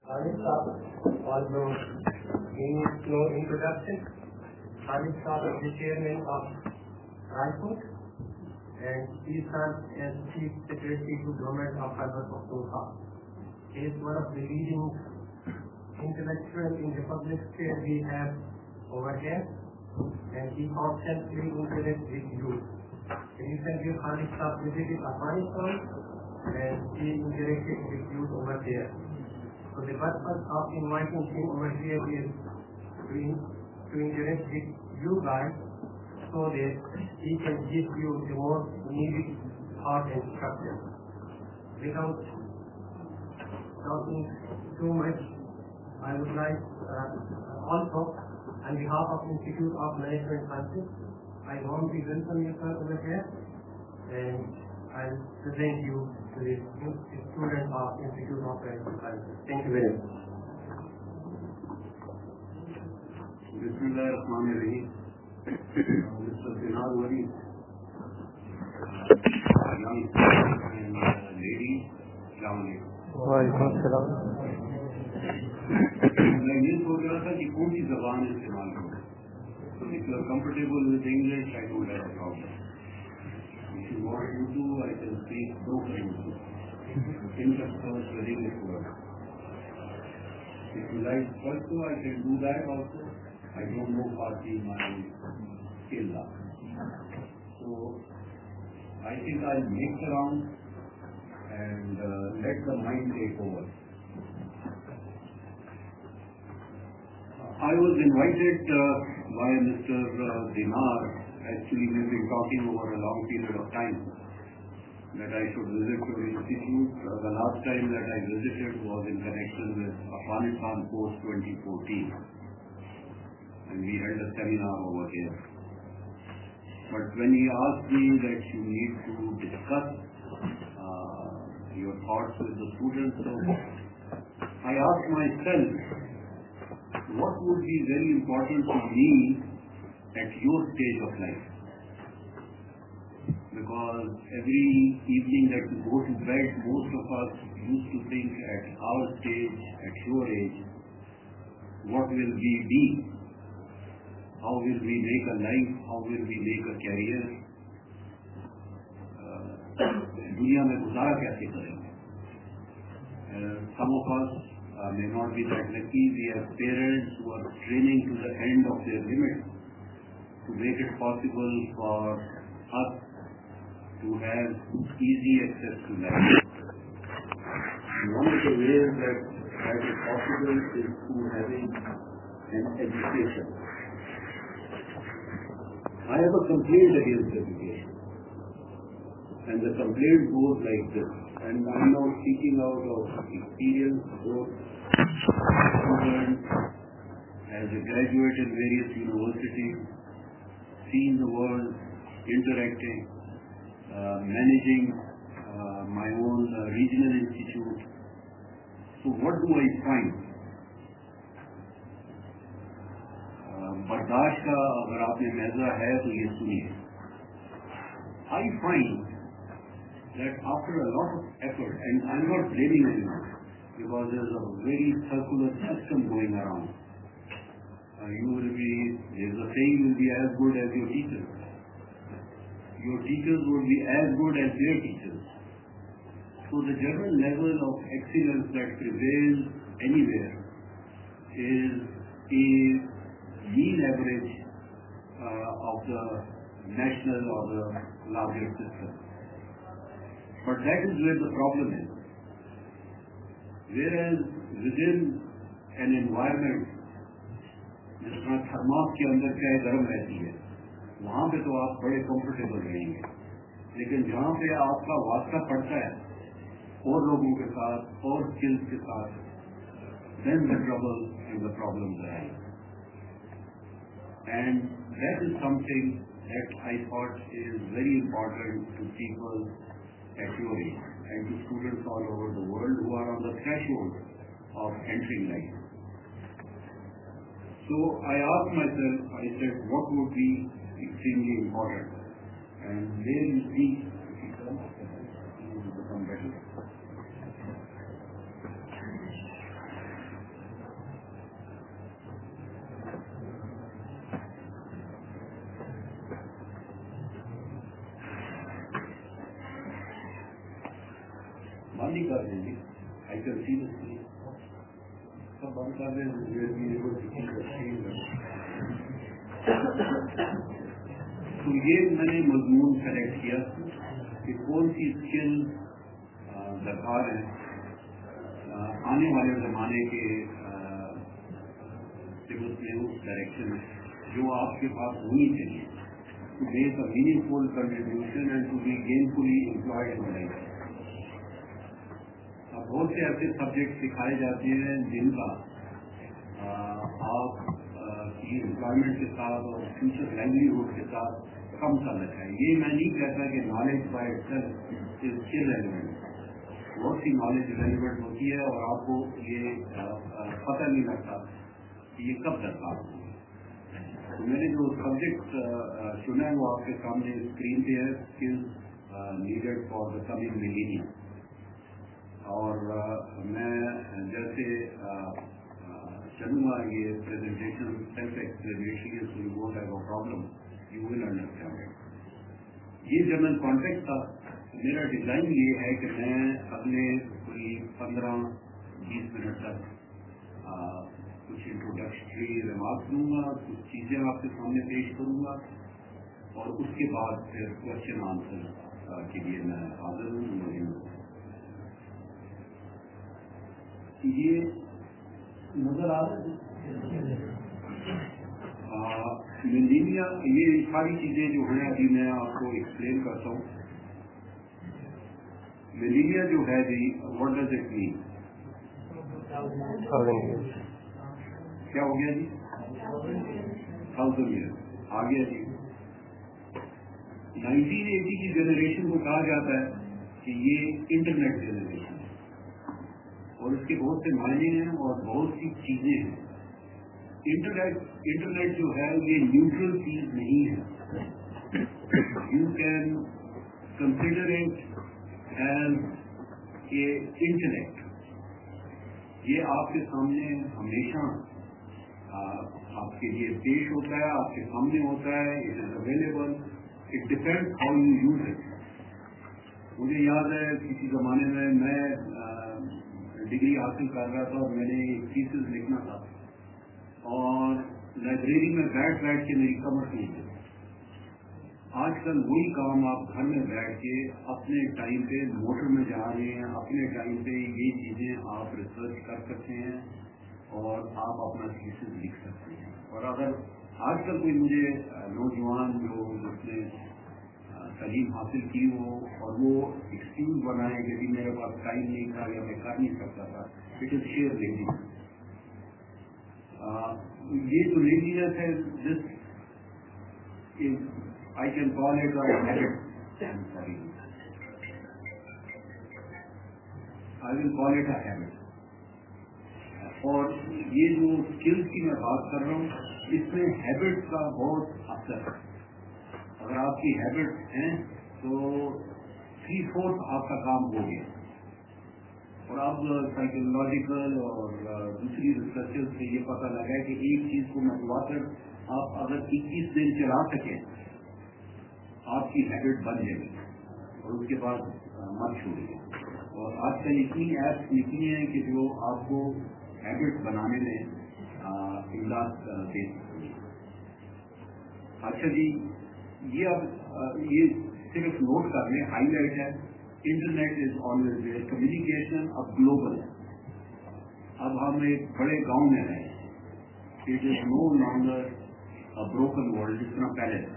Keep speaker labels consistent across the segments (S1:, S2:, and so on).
S1: Khalid Saab, although he needs no introduction. Khalid Saab is the chairman of Raipur and he serves as Chief Secretary to Government of Khyber Pakhtunkhwa. He is one of the leading intellectuals in the public sphere we have over here, and he constantly interacts with youth. Recently, Khalid Saab visited Afghanistan and he interacted with youth over there. So the purpose of inviting him over here is to interact with you guys so that he can give you the most needed thought and structure. Without talking too much, I would like also, on behalf of Institute of Management Sciences, I warmly welcome you sir over here, and I'll present you to the student of Institute of Management Sciences. Thank you very much.
S2: Bismillahirrahmanirrahim. Mr. Dinar Wali, young and ladies, मैं ये सोच रहा था कि कौन सी जबान इस्तेमाल करूँ. So if you are comfortable with English, I don't have a problem. If you want Urdu, I can speak broken Urdu. Interspersed with English words. If you like also, I can do that also. I don't know Farsi, my skill. So I think I'll mix around and let the mind take over. I was invited by Mr. Dinar. Actually, we've been talking over a long period of time that I should visit your institute. The last time that I visited was in connection with Afghanistan post 2014, and we held a seminar over here. But when he asked me that you need to discuss your thoughts with the students, so I asked myself, what would be very important to me at your stage of life? Because every evening that we go to bed, most of us used to think at our stage, at your age, what will we be? How will we make a life? How will we make a career? दुनिया में गुजारा कैसे करेंगे? Some of us may not be that lucky. We have parents who are straining to the end of their limit to make it possible for us to have easy access to life. And one of the ways that is possible is through having an education. I have a complaint against education. And the complaint goes like this. And I'm now speaking out of experience, both student, as a graduate in various universities, seeing the world, interacting, managing my own regional institute. So what do I find? बर्दाश्त का अगर आपने मैज़ा है तो ये सुनिए. I find that after a lot of effort, and I'm not blaming anyone, because there's a very circular system going around. There's a saying, you will be as good as your teachers. Your teachers would be as good as their teachers. So the general level of excellence that prevails anywhere is a mean average of the national or the larger system. But that is where the problem is. Whereas within an environment, जिस तरह thermos के अंदर चाय गर्म रहती है, वहाँ पे तो आप बड़े कंफर्टेबल रहेंगे. लेकिन जहाँ पे आपका वास्ता पड़ता है और लोगों के साथ और स्किल्स के साथ, then the trouble and the problems arise. And that is something that I thought is very important to people at your age and to students all over the world who are on the threshold of entering life. So I asked myself, I said, what would be extremely important? And there you see, it will become better. ہی کر دیں گے. I can see the screen. سب بند کر دیں. تو یہ میں نے مضمون سلیکٹ کیا کہ کون سی اسکل درکار ہے آنے والے زمانے کے اس ڈائریکشن میں جو آپ کے پاس ہونی چاہیے to make a meaningful contribution and to be gainfully employed in life. اب بہت سے ایسے سبجیکٹ سکھائے جاتے ہیں جن کا آپ کی امپلائمنٹ کے ساتھ اور فیوچر لائیولیہڈ کے ساتھ کم تعلق ہے. یہ میں نہیں کہتا کہ knowledge by self is relevant. بہت سی نالج ریلیونٹ ہوتی ہے اور آپ کو یہ پتہ نہیں لگتا کہ یہ کب درکار ہو. تو میں نے جو سبجیکٹ چنا ہے وہ آپ کے سامنے اسکرین پہ ہے. Skills needed for the coming millennium. اور میں جیسے چلوں گا یہ presentation self explanation so you won't have a problem, you will understand. یہ جنرل کانٹیکٹ تھا. میرا ڈیزائن یہ ہے کہ میں اگلے کوئی 15-20 منٹ تک کچھ انٹروڈکٹری ریمارک دوں گا, کچھ چیزیں آپ کے سامنے پیش کروں گا اور اس کے بعد پھر کوشچن آنسر کے لیے میں حاضر ہوں. یہ نظر آ رہا ہے ملینیا. یہ ساری چیزیں جو ہیں ابھی میں آپ کو ایکسپلین کرتا ہوں. ملینیا جو ہے جی واٹ ڈز اٹ مین؟ کیا ہو گیا جی؟ 1000 ایئر آ گیا جی. 1980 کی جنریشن کو کہا جاتا ہے کہ یہ انٹرنیٹ جنریشن ہے اور اس کے بہت سے معنی ہیں اور بہت سی چیزیں ہیں. انٹرنیٹ جو ہے یہ نیوٹرل چیز نہیں ہے. You can consider it as a internet. یہ آپ کے سامنے ہمیشہ آپ کے لیے پیش ہوتا ہے, آپ کے سامنے ہوتا ہے. It is available. It depend how you use it. مجھے یاد ہے کسی زمانے میں ڈگری حاصل کر رہا تھا اور میں نے ایک تھیسس لکھنا تھا اور لائبریری میں بیٹھ کے میری کمر ٹوٹ گئی. آج کل وہی کام آپ گھر میں بیٹھ کے اپنے ٹائم پہ موٹر میں جا رہے ہیں, اپنے ٹائم پہ یہ چیزیں آپ ریسرچ کر سکتے ہیں اور آپ اپنا تھیسس لکھ سکتے ہیں. اور اگر آج کل کوئی مجھے نوجوان جو جس نے تعلیم حاصل کی ہو اور وہ ایکسکیوز بنائے کہ میرے پاس ٹائم نہیں تھا یا میں کر نہیں سکتا تھا, اٹ از شیئر لیزینس. یہ جو لیزینس ہے دس I can call it a habit. I will call it a habit. اور یہ جو اسکلس کی میں بات کر رہا ہوں اس میں ہیبٹ کا بہت اثر ہے. اگر آپ کی ہیبٹ ہیں تو 3/4 آپ کا کام ہو گیا. اور اب سائیکولوجیکل اور دوسری ریسرچ سے یہ پتہ لگا ہے کہ ایک چیز کو متواتر آپ اگر 21 دن چلا سکیں آپ کی ہیبٹ بن جائے گی اور اس کے بعد مت چھوڑیے. اور آج کل اتنی ایپس نکلی ہیں کہ جو آپ کو ہیبٹ بنانے میں امداد دے سکتی ہیں. اچھا جی, یہ صرف نوٹ کر لیں, ہائی لائٹ ہے. Internet is always there. Communication اب گلوبل ہے. اب ہم ایک بڑے گاؤں میں رہے ہیں. It is no longer a broken world جس طرح پہلے تھا.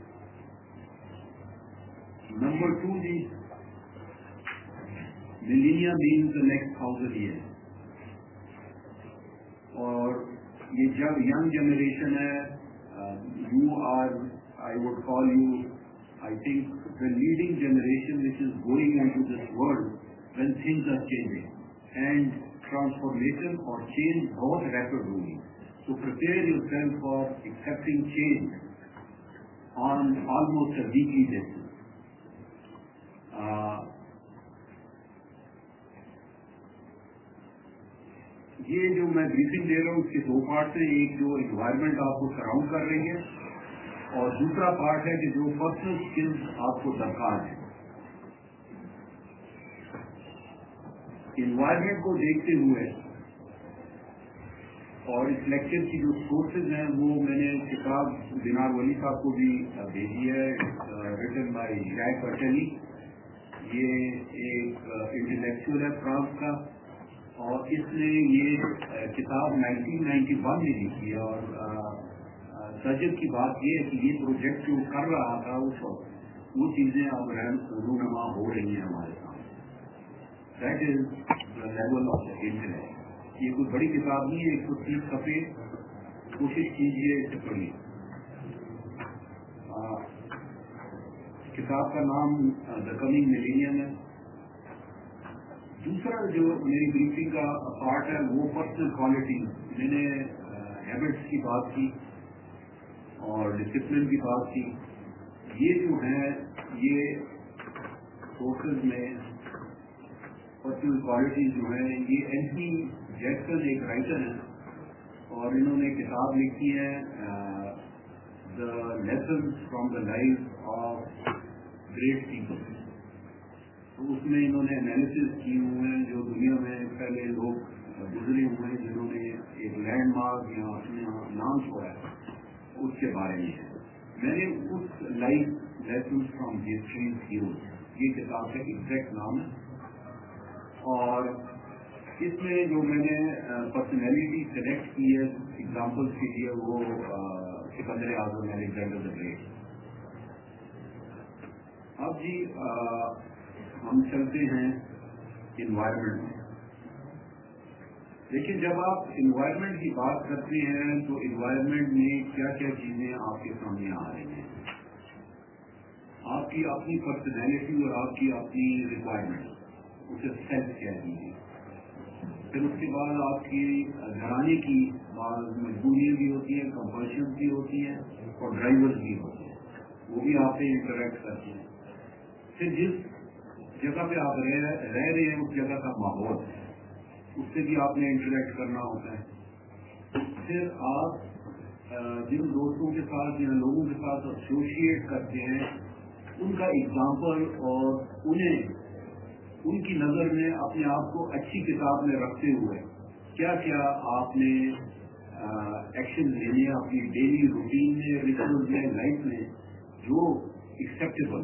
S2: نمبر 2 جی, millennia means the next 1000 year. اور یہ جب ینگ جنریشن ہے, you are, I would call you, I think the leading generation which is going into this world when things are changing and transformation اور change بہت rapid ہوگی. So prepare yourself for accepting change on almost a weekly basis. یہ جو میں briefing دے رہا ہوں اس کے 2 parts ہیں. ایک جو انوائرمنٹ آپ کو سراؤنڈ کر رہی ہے اور دوسرا پارٹ ہے کہ جو پرسنل اسکلز آپ کو درکار ہیں. انوائرمنٹ کو دیکھتے ہوئے اور اس لیکچر کی جو سورسز ہیں وہ میں نے کتاب دینار ولی صاحب کو بھی بھیجی ہے، ریٹن بائی جیک اٹلی. یہ ایک انٹلیکچوئل ہے فرانس کا، اور اس نے یہ کتاب 1991 میں لکھی ہے. اور تجربے کی بات یہ ہے کہ یہ پروجیکٹ جو کر رہا تھا اس وقت وہ چیزیں اب رونما ہو رہی ہیں ہمارے سامنے. That is the level of the intellect. یہ کوئی بڑی کتاب نہیں ہے، 130 صفحے. کوشش کیجیے اسے پڑھیے. کتاب کا نام دا کمنگ ملینیم ہے. دوسرا جو میری بریفنگ کا پارٹ ہے وہ پرسنل کوالٹی. میں نے ہیبٹس کی بات کی اور ڈسپلن کی بات کی. یہ جو ہے یہ سورسز میں پرسنل کوالٹیز جو ہیں یہ اینٹنی جیکسن ایک رائٹر ہیں اور انہوں نے کتاب لکھی ہے the lessons from the life of great people. تو اس میں انہوں نے انالیسز کی ہوئے ہیں جو دنیا میں پہلے لوگ گزرے ہوئے ہیں جنہوں نے ایک لینڈ مارک یا اپنے نام چھوڑا ہے اس کے بارے میں ہے. میں نے اس life lessons from history heroes یہ کتاب کا ایگزیکٹ نام ہے. اور اس میں جو میں نے پرسنالٹی سلیکٹ کی ہے ایگزامپلس کے لیے وہ سکندر اعظم الیگزینڈر دی گریٹ. اب جی ہم چلتے ہیں انوائرمنٹ میں. لیکن جب آپ انوائرمنٹ کی بات کرتے ہیں تو انوائرمنٹ میں کیا کیا چیزیں آپ کے سامنے آ رہی ہیں. آپ کی اپنی پرسنالٹی اور آپ کی اپنی ریکوائرمنٹ، اسے سیلف کہہ دیجیے. پھر اس کے بعد آپ کی گھرانے کی بعض مجبوریاں بھی ہوتی ہیں، کمپلشن بھی ہوتی ہیں اور ڈرائیورز بھی ہوتے ہیں، وہ بھی آپ سے انٹریکٹ کرتے ہیں. پھر جس جگہ پہ آپ رہ رہے ہیں اس جگہ کا ماحول، اس سے بھی آپ نے انٹریکٹ کرنا ہوتا ہے. پھر آپ جن دوستوں کے ساتھ یا لوگوں کے ساتھ ایسوسیٹ کرتے ہیں ان کا ایگزامپل اور انہیں ان کی نظر میں اپنے آپ کو اچھی کتاب میں رکھتے ہوئے کیا کیا آپ نے ایکشن لینے اپنی ڈیلی روٹین میں، ریچولز میں، لائف میں جو ایکسیپٹیبل.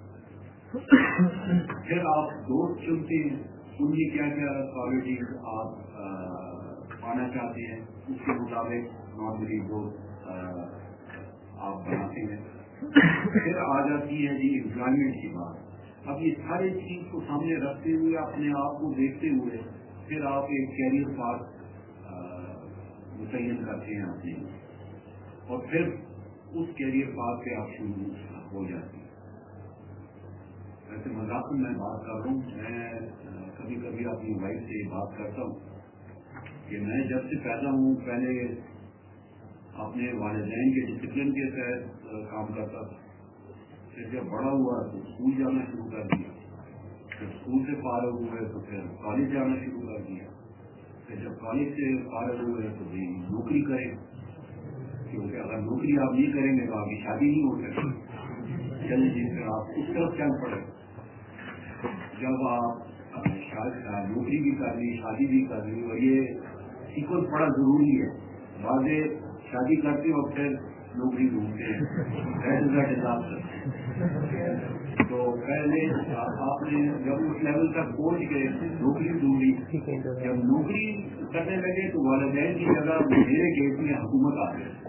S2: پھر آپ دوست چنتے ہیں ان کی کیا کیا کوالٹیز آپ پانا چاہتے ہیں، اس کے مطابق نارملی دوست آپ بناتے ہیں. پھر آ جاتی ہے جی امپلائمنٹ کی بات. اب یہ ساری چیز کو سامنے رکھتے ہوئے اپنے آپ کو دیکھتے ہوئے پھر آپ ایک کیریئر پاتھ متعین کرتے ہیں اپنے، اور پھر اس کیریئر پاتھ پہ آپ شروع ہو جاتے ہیں. ویسے مذاق میں بات کر رہا ہوں. میں کبھی کبھی اپنی وائف سے بات کرتا ہوں کہ میں جب سے پیدا ہوں پہلے اپنے والدین کے ڈسپلن کے تحت کام کرتا تھا. پھر جب بڑا ہوا تو اسکول جانا شروع کر دیا. پھر اسکول سے فارغ ہوئے تو پھر کالج جانا شروع کر دیا. پھر جب کالج سے فارغ ہوئے تو بھی نوکری کریں، کیونکہ اگر نوکری آپ نہیں کریں گے تو آپ کی شادی نہیں ہو سکتی. چلیں جی پھر آپ اس طرف چل پڑے. جب آپ نوکری بھی کر لی، شادی بھی کر لی، اور یہ سیکوینس بڑا ضروری ہے. واضح شادی کرتے اور پھر نوکری ڈھونڈتے ہیں. تو پہلے آپ نے جب اس لیول تک پہنچ گئے نوکری ڈھونڈی، جب نوکری کرنے لگے تو والدین کی جگہ میرے کیس میں حکومت آ گئی.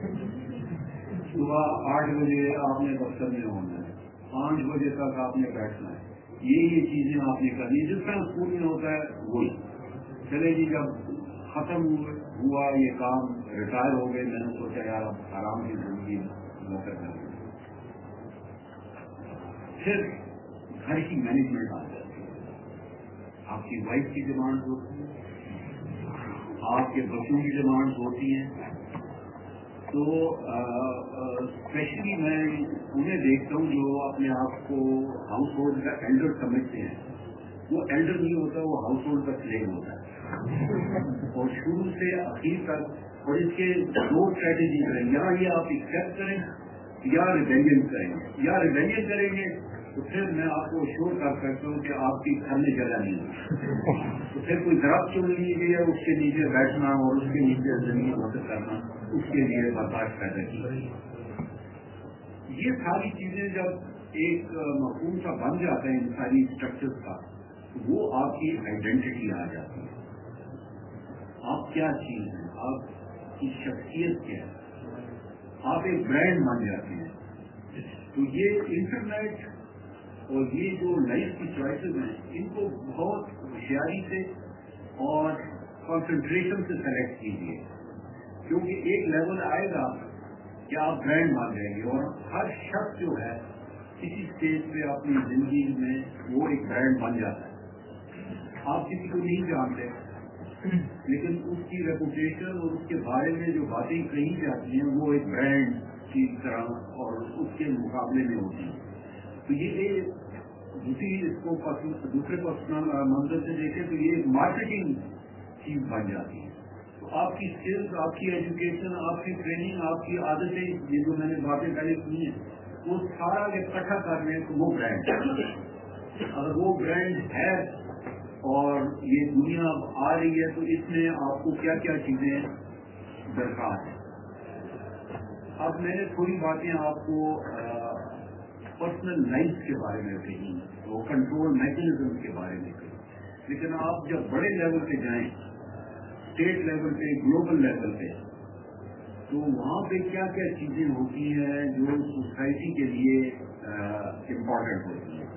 S2: صبح 8 بجے آپ نے دفتر میں ہونا ہے، 5 بجے تک آپ نے بیٹھنا ہے. یہ چیزیں آپ نے کرنی جس طرح اسکول میں ہوتا ہے وہی. چلے جی جب ختم ہوا یہ کام، ریٹائر ہو گئے، میں نے سوچا یار اب آرام کی زندگی بہتر کریں. پھر گھر کی مینجمنٹ آ جاتی ہے. آپ کی وائف کی ڈیمانڈ ہوتی ہے، آپ کے بچوں کی ڈیمانڈ ہوتی ہیں. تو اسپیشلی میں انہیں دیکھتا ہوں جو اپنے آپ کو ہاؤس ہولڈ کا ایلڈر سمجھتے ہیں. وہ ایلڈر نہیں ہوتا، وہ ہاؤس ہولڈ کا سلیو ہوتا ہے. اور شروع سے اخیر تک. اور اس کے 2 اسٹریٹجیز ہیں، یا یہ آپ ایکسیپٹ کریں یا ریبیلین کریں گے. یا ریبیلین کریں گے تو پھر میں آپ کو شور کر سکتا ہوں کہ آپ کی گھر میں جگہ نہیں ہے. تو پھر کوئی درخت چن لیجیے اس کے نیچے بیٹھنا اور اس کے نیچے زندگی بسر کرنا, اس کے لیے برداشت پیدا کی. یہ ساری چیزیں جب ایک مفہوم سا بن جاتا ہے ان ساری اسٹرکچر کا, وہ آپ کی آئیڈینٹی آ جاتی ہے. آپ کیا چیز ہیں, آپ کی شخصیت کیا ہے, آپ ایک برانڈ بن جاتے ہیں. تو یہ انٹرنیٹ اور یہ جو لائف کی چوائسیز ہیں, ان کو بہت ہوشیاری سے اور کنسنٹریشن سے سلیکٹ کیجیے, کیونکہ ایک لیول آئے گا کہ آپ برانڈ بن جائیں گے. اور ہر شخص جو ہے کسی اسٹیج پہ اپنی زندگی میں وہ ایک برانڈ بن جاتا ہے. آپ کسی کو نہیں جانتے, لیکن اس کی ریپوٹیشن اور اس کے بارے میں جو باتیں کہی جاتی ہیں وہ ایک برانڈ کی طرح اور اس کے مقابلے میں ہوتی ہیں. تو یہ دوسرے پرسنل منظر سے دیکھیں تو یہ ایک مارکیٹنگ چیز بن جاتی ہے. تو آپ کی اسکلز, آپ کی ایجوکیشن, آپ کی ٹریننگ, آپ کی عادتیں, یہ جو میں نے باتیں پہلے کی ہیں, وہ سارا اکٹھا کر لیں تو وہ برانڈ ہے. اگر وہ برانڈ ہے اور یہ دنیا آ رہی ہے تو اس میں آپ کو کیا کیا چیزیں درکار ہیں. اب میں نے تھوڑی باتیں آپ کو پرسنل لائف کے بارے میں کہی, وہ کنٹرول میکینزم کے بارے میں کہی, لیکن آپ جب بڑے لیول پہ جائیں, اسٹیٹ لیول پہ, گلوبل لیول پہ, تو وہاں پہ کیا کیا چیزیں ہوتی ہیں جو سوسائٹی کے لیے امپورٹنٹ ہوتی ہیں.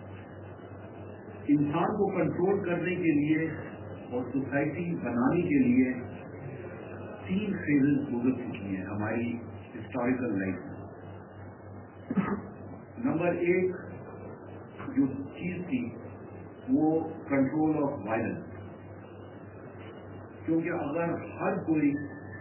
S2: انسان کو کنٹرول کرنے کے لیے اور سوسائٹی بنانے کے لیے 3 فیزز گزر چکی ہیں ہماری ہسٹوریکل لائف میں. نمبر 1 جو چیز تھی وہ کنٹرول آف وائلنس, کیونکہ اگر ہر کوئی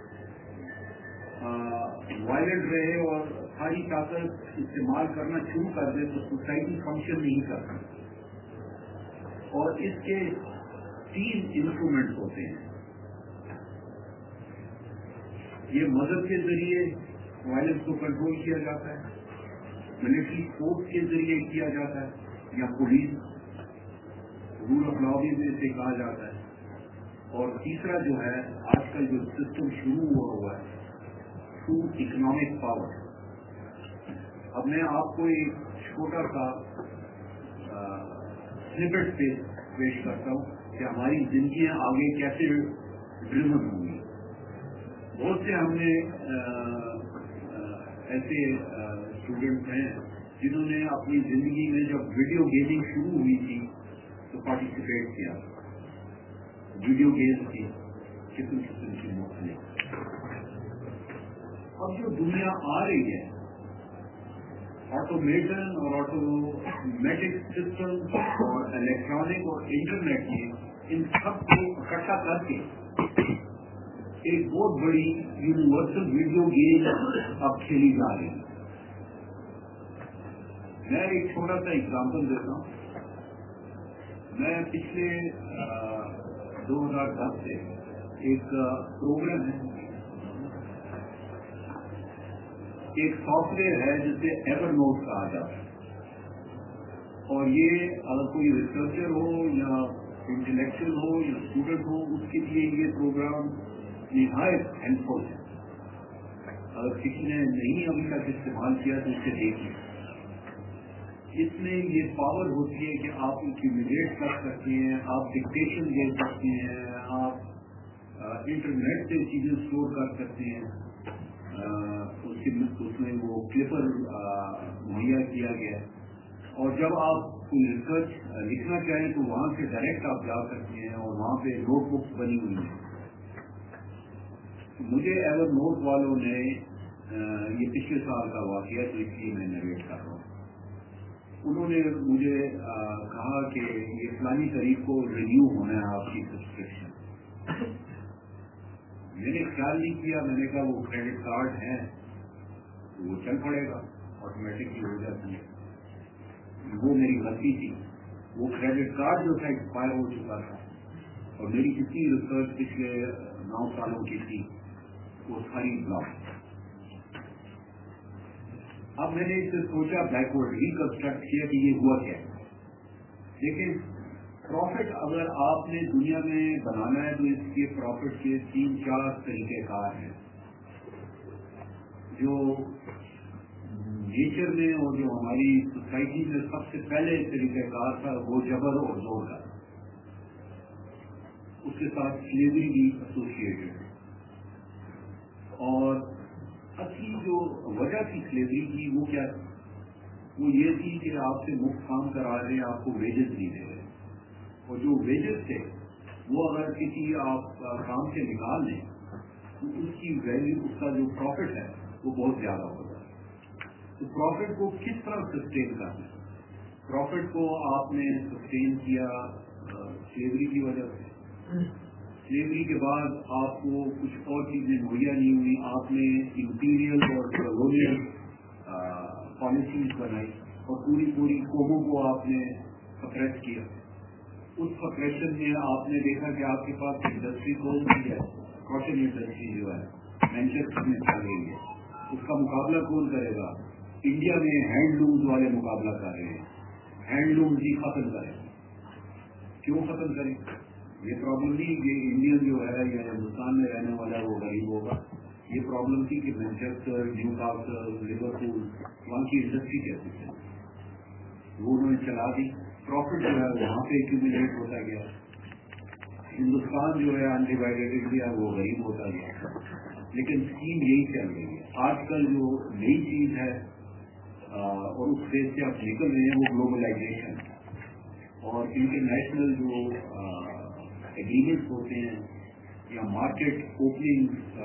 S2: وائلنٹ رہے اور ساری طاقت استعمال کرنا شروع کر دے تو سوسائٹی فنکشن نہیں کر سکتی. اور اس کے 3 انسٹرومنٹس ہوتے ہیں. یہ مذہب کے ذریعے وائلنس کو کنٹرول کیا جاتا ہے, ملٹری فورس کے ذریعے کیا جاتا ہے, یا پولیس رول آف لا بھی سے کہا جاتا ہے. اور تیسرا جو ہے آج کل جو سسٹم شروع ہوا ہے تھرو اکنامک پاور. اب میں آپ کو ایک چھوٹا سا سنپٹ پیش کرتا ہوں کہ ہماری زندگیاں آگے کیسے ڈریون ہوں گی. بہت سے ہم نے ایسے اسٹوڈنٹس ہیں جنہوں نے اپنی زندگی میں جب ویڈیو گیمنگ شروع ہوئی تھی تو پارٹیسپیٹ کیا. ویڈیو گیمس کی قسم قسم کی مختلف. اب جو دنیا آ رہی ہے آٹومیشن اور آٹومیٹک سسٹم اور الیکٹرانک اور انٹرنیٹ کی, ان سب کو اکٹھا کر کے ایک بہت بڑی یونیورسل ویڈیو گیم اب کھیلی جا رہی ہے. میں ایک چھوٹا سا ایگزامپل دیتا ہوں. میں پچھلے 2010 سے ایک پروگرام ہے, ایک سافٹ ویئر ہے جسے ایور نوٹ کہا جاتا ہے. اور یہ اگر کوئی ریسرچر ہو یا انٹلیکچوئل ہو یا اسٹوڈنٹ ہو, اس کے لیے یہ پروگرام نہایت ہیلپ فل ہے. اگر کسی نے نہیں ابھی تک استعمال کیا تو اسے دیکھیے. اس میں یہ پاور ہوتی ہے کہ آپ ایکومولیٹ کر سکتے ہیں, آپ ڈکٹیشن دے سکتے ہیں, آپ انٹرنیٹ سے چیزیں اسٹور کر سکتے ہیں. اس میں وہ کلپر مہیا کیا گیا ہے. اور جب آپ کوئی ریسرچ لکھنا چاہیں تو وہاں سے ڈائریکٹ آپ جا سکتے ہیں, اور وہاں پہ نوٹ بکس بنی ہوئی ہیں. مجھے ایور نوٹ والوں نے یہ پچھلے سال کا واقعہ تو اس لیے میں نریٹ کر رہا ہوں. انہوں نے مجھے کہا کہ یہ فلانی تاریخ کو رینیو ہونا ہے آپ کی سبسکرپشن. میں نے خیال نہیں کیا, میں نے کہا وہ کریڈٹ کارڈ ہے وہ چل پڑے گا, آٹومیٹکلی ہو جاتی ہے. وہ میری غلطی تھی. وہ کریڈٹ کارڈ جو تھا ایکسپائر ہو چکا تھا, اور میری کتنی ریسرچ پچھلے 9 سالوں کی تھی وہ ساری بلاک. اب میں نے اس سے سوچا بیکورڈ ریکنسٹرکٹ کیا کہ یہ ہوا کیا ہے. لیکن پروفٹ اگر آپ نے دنیا میں بنانا ہے تو اس کے پروفٹ کے 3-4 طریقہ کار ہیں جو نیچر میں اور جو ہماری سوسائٹی میں سب سے پہلے طریقہ کار تھا وہ جبر اور زور کا. اس کے ساتھ سلیوری بھی ایسوسیٹڈ ہے. اور اصلی جو وجہ تھی سلیوری کی وہ کیا تھی؟ وہ یہ تھی کہ آپ سے مفت کام کرا رہے ہیں, آپ کو ویجز نہیں دے رہے, اور جو ویجز تھے وہ اگر کسی آپ کام سے نکال لیں تو اس کی ویلیو, اس کا جو پروفٹ ہے وہ بہت زیادہ ہوگا. تو پروفٹ کو کس طرح سسٹین کرنا ہے؟ پروفٹ کو آپ نے سسٹین کیا سلیوری کی وجہ سے. سلیوری کے بعد آپ کو کچھ اور چیزیں مہیا نہیں ہوئی, آپ نے امپیریل اور کالونیل پالیسیز بنائی اور پوری قوموں کو آپ نے سپریس کیا. اس سپریشن میں آپ نے دیکھا کہ آپ کے پاس انڈسٹری کون سی ہے, کاٹن انڈسٹری جو ہے مینچسٹر میں چل رہی ہے, اس کا مقابلہ کون کرے گا؟ انڈیا میں ہینڈ لومز والے مقابلہ کر رہے ہیں. ہینڈ لومز ہی ختم کریں. کیوں ختم کریں؟ یہ پرابلم نہیں کہ انڈین جو ہے یا ہندوستان میں رہنے والا وہ غریب ہوگا. یہ پرابلم تھی کہ مینچسٹر, نیو کاسل, لیورپول وہاں کی انڈسٹری کیسی تھی, وہ انہوں نے چلا دی. پروفٹ جو ہے وہاں پہ ایکومولیٹ ہوتا گیا. ہندوستان جو ہے انڈیوائڈیڈ انڈیا وہ غریب ہوتا گیا. لیکن اسکیم یہی چل رہی ہے. آج کل جو نئی چیز ہے اور اس فیز سے آپ نکل رہے ہیں وہ گلوبلائزیشن اور انٹرنیشنل جو ایگریمنٹس ہوتے ہیں یا مارکیٹ اوپننگ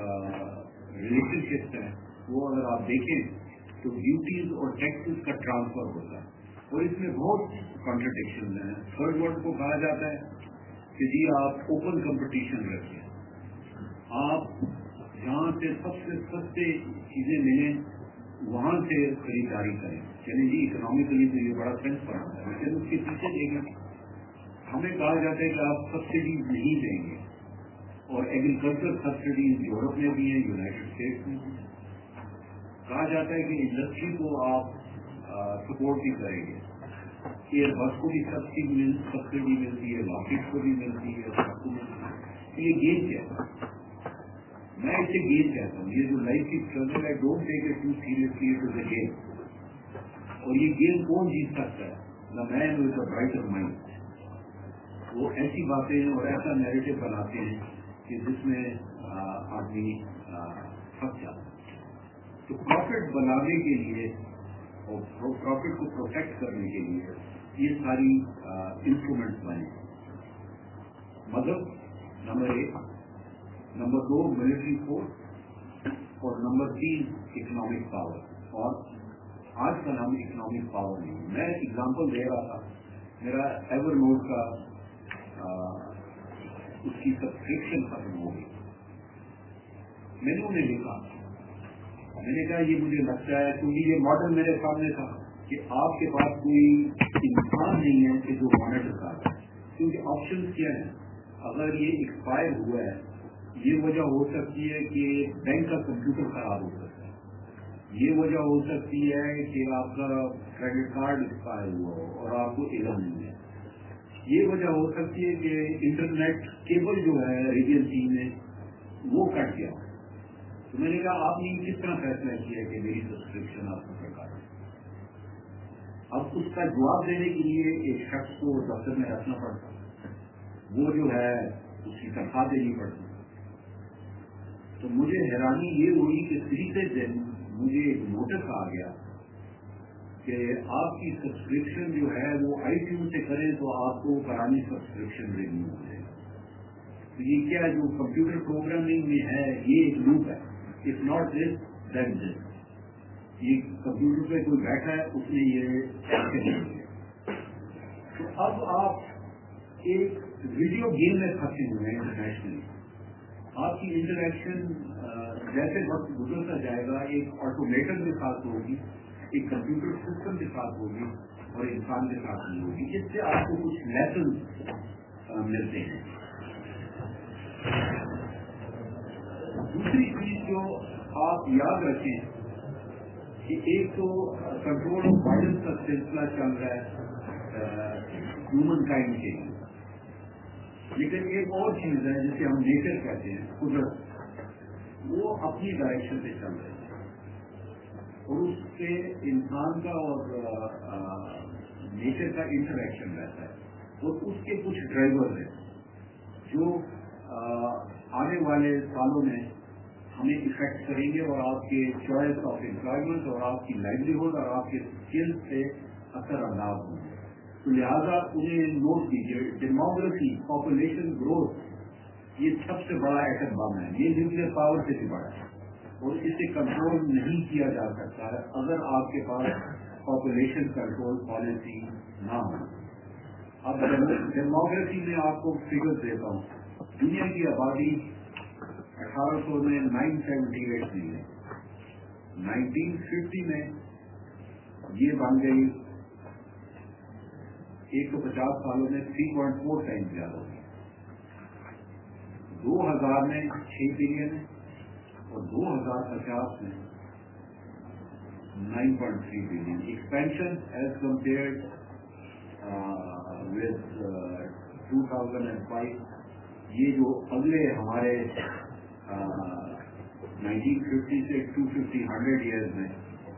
S2: ریلیشن شپس ہیں, وہ اگر آپ دیکھیں تو ڈیوٹیز اور ٹیکسز کا ٹرانسفر ہوتا ہے اور اس میں بہت کانٹرڈکشن ہیں. تھرڈ ورلڈ کو کہا جاتا ہے کہ جی آپ اوپن کمپٹیشن رکھیں, آپ جہاں سے سب سے سستے چیزیں ملیں وہاں سے خریداری کریں. چلیں جی اکنامیکلی تو یہ بڑا سینس بناتا ہے, لیکن اس کے پیچھے دیکھیں ہمیں کہا جاتا ہے کہ آپ سبسڈیز نہیں دیں گے, اور ایگریکلچر سبسڈیز یورپ میں بھی ہیں, یونائٹیڈ اسٹیٹس میں بھی. کہا جاتا ہے کہ انڈسٹری کو آپ سپورٹ بھی کریں گے. ایئر بس کو بھی سبسڈی ملتی ہے, راکٹ کو بھی ملتی ہے, سب کو ملتی ہے. یہ گیم کیا ہے؟ میں اسے گیم کہتا ہوں. یہ جو لائف کی اسٹرگل ہے, don't take it too seriously, it is a game. اور یہ گیم کون جیت سکتا ہے؟ The man with a brighter mind. وہ ایسی باتیں اور ایسا نیریٹو بناتے ہیں کہ جس میں آدمی پھنس جاتا ہے. تو پروفٹ بنانے کے لیے اور پروفٹ کو پروٹیکٹ کرنے کے لیے یہ ساری انسٹرومنٹس بنے. مدد نمبر 1, نمبر 2 ملٹری فورس, اور نمبر 3 اکنامک پاور. اور آج کا نام اکنامک پاور نہیں. میں ایگزامپل دے رہا تھا, میرا ایور نوٹ کا اس کی سبسکرپشن ختم ہو گئی. میں نے انہیں لکھا, میں نے کہا یہ مجھے لگتا ہے, کیونکہ یہ ماڈل میرے سامنے تھا کہ آپ کے پاس کوئی انسان نہیں ہے کہ جو مانیٹر کر رہا ہے. کیونکہ آپشنز کیا ہیں؟ اگر یہ ایکسپائر ہوا ہے, یہ وجہ ہو سکتی ہے کہ بینک کا کمپیوٹر خراب ہو سکتا ہے, یہ وجہ ہو سکتی ہے کہ آپ کا کریڈٹ کارڈ ایکسپائر ہوا ہو اور آپ کو علم نہیں ہے, یہ وجہ ہو سکتی ہے کہ انٹرنیٹ کیبل جو ہے ریجن سی میں وہ کٹ گیا. تو میں نے کہا آپ نے کس طرح فیصلہ کیا کہ میری سبسکرپشن آپ کو سرکار ہے؟ اب اس کا جواب دینے کے لیے ایک شخص کو دفتر میں رکھنا پڑتا, وہ جو ہے اس کی تنخواہ دینی پڑتی. تو مجھے حیرانی یہ ہوئی کہ تیسرے دن مجھے ایک نوٹس آ گیا کہ آپ کی سبسکرپشن جو ہے وہ آئی ٹیون سے کریں تو آپ کو پرانی سبسکرپشن رینیو ہو جائے گا. تو یہ کیا جو کمپیوٹر پروگرامنگ میں ہے یہ ایک لوپ ہے. If not this then this. یہ کمپیوٹر پہ کوئی بیٹھا ہے اس نے یہ تو اب آپ ایک ویڈیو گیم میں پھنسے ہوئے ہیں انٹرنیشنلی. آپ کی انٹریکشن جیسے وقت گزرتا جائے گا ایک آٹومیٹر کے ساتھ ہوگی, ایک کمپیوٹر سسٹم کے ساتھ ہوگی اور انسان کے ساتھ نہیں ہوگی. اس سے آپ کو کچھ لیسن ملتے ہیں. دوسری چیز جو آپ یاد رکھیں کہ ایک تو کنٹرول آف وائلنس کا سلسلہ چل رہا ہے ہیومن کائنڈ کے لیے، لیکن ایک اور چیز ہے جسے ہم نیچر کہتے ہیں، قدرت، وہ اپنی ڈائریکشن پہ چل رہی ہے اور اس سے انسان کا اور نیچر کا انٹریکشن رہتا ہے اور اس کے کچھ ڈرائیور ہیں جو آنے والے سالوں میں ہمیں افیکٹ کریں گے اور آپ کے چوائس آف امپلائمنٹ اور آپ کی لائیولیہڈ اور آپ کے اسکل سے اثر انداز ہوں گے. تو لہٰذا انہیں نوٹ کیجیے، ڈیموگرافی، پاپولیشن گروتھ یہ سب سے بڑا ایٹم بم ہے، یہ نیوکلیر پاور سے بھی بڑا ہے اور اسے کنٹرول نہیں کیا جا سکتا ہے اگر آپ کے پاس پاپولیشن کنٹرول پالیسی نہ ہو. اب ڈیموگرافی میں آپ کو فگر دیتا ہوں. دنیا کی آبادی 1800 میں 978 میں ہے، 1950 میں یہ بن گئی 150 سالوں میں 3.4 ٹائم زیادہ ہوگی. 2000 میں 6 بلین اور 2050 میں 9.3 billion. Expansion as compared with 2005، یہ جو اگلے ہمارے 1950 سے 250 100 ایئرز میں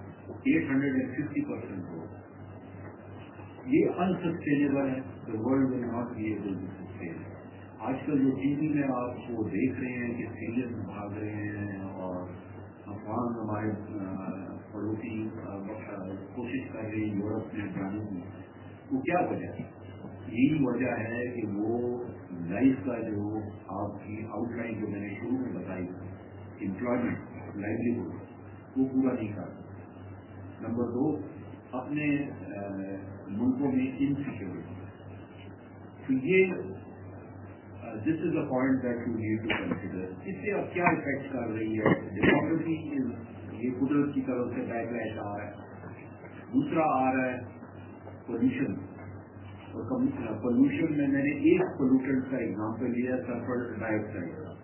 S2: 850% ہو. یہ انسسٹینیبل ہے. the world will not be able to sustain. آج کل جو ٹی وی میں آپ کو دیکھ رہے ہیں کہ سیریز بھاگ رہے ہیں اور افغان ہمارے پڑوسی کوشش کر رہے ہیں یورپ میں جانے کی، وہ کیا وجہ ہے؟ یہی وجہ ہے کہ وہ لائف کا جو آپ کی آؤٹ لائن جو میں نے شروع میں بتائی، امپلائمنٹ، لائیولیہڈ، وہ پورا نہیں کرتا. نمبر 2، اپنے ملکوں میں انسیکیورٹی. تو یہ this is a point that you need to consider. اس سے اب کیا افیکٹ کر رہی ہے ڈیموکریسی؟ یہ قدرت کی طرف سے بیک لیش آ رہا ہے. دوسرا آ رہا ہے پولوشن. اور پولوشن میں نے ایک پولوٹنٹ کا ایگزامپل لیا، سلفر ڈائی آکسائڈ کا.